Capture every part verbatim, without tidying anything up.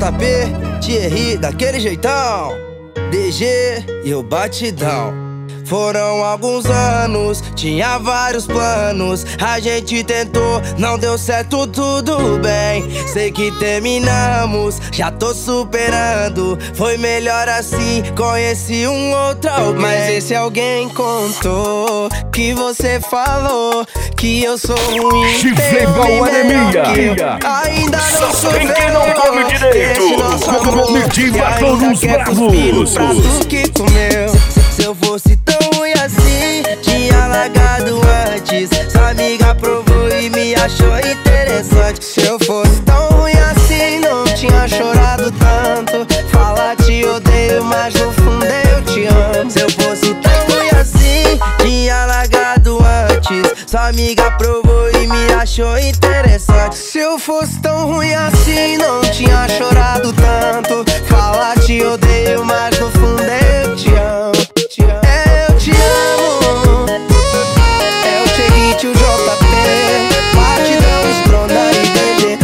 J P, Thierry, daquele jeitão, D G e o batidão. Foram alguns anos, tinha vários planos. A gente tentou, não deu certo, tudo bem. Sei que terminamos, já tô superando. Foi melhor assim, conheci um outro alguém. Mas esse alguém contou que você falou que eu sou ruim. Chifre igual anemia. Ainda não sou quem que não come direito. Comitiva todos bravos. Prato que comeu. Se eu fosse tão ruim assim, tinha largado antes. Sua amiga provou e me achou interessante. Se eu fosse tão ruim assim, não tinha chorado tanto. Fala te odeio, mas no fundo eu te amo. Se eu fosse tão ruim assim, tinha largado antes. Sua amiga provou e me achou interessante. Se eu fosse tão ruim assim, não tinha chorado tanto. Fala te odeio, mas no fundo eu te amo. Eu te amo. É o Thierry, o J P, batidão, estronda e D G.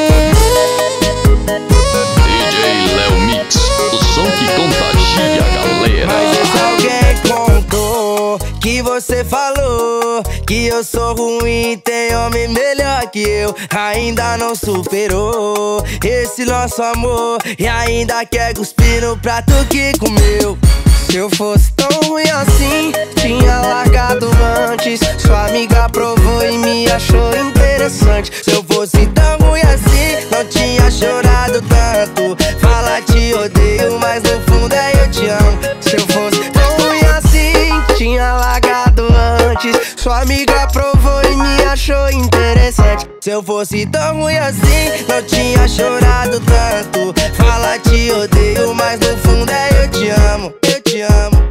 D J Léo Mix, o som que contagia a galera. Mas esse alguém contou que você falou que eu sou ruim, tem homem melhor que eu. Ainda não superou esse nosso amor e ainda quer cuspir no prato que comeu. Se eu fosse tão ruim assim, tinha largado antes. Sua amiga provou e me achou interessante. Se eu fosse tão ruim assim, não tinha chorado tanto. Fala te odeio, mas no fundo é eu te amo. Se eu fosse tão ruim assim, tinha largado antes. Sua amiga provou e me achou interessante. Se eu fosse tão ruim assim, não tinha chorado tanto. Fala te odeio, mas no fundo é eu te amo. Eu te amo.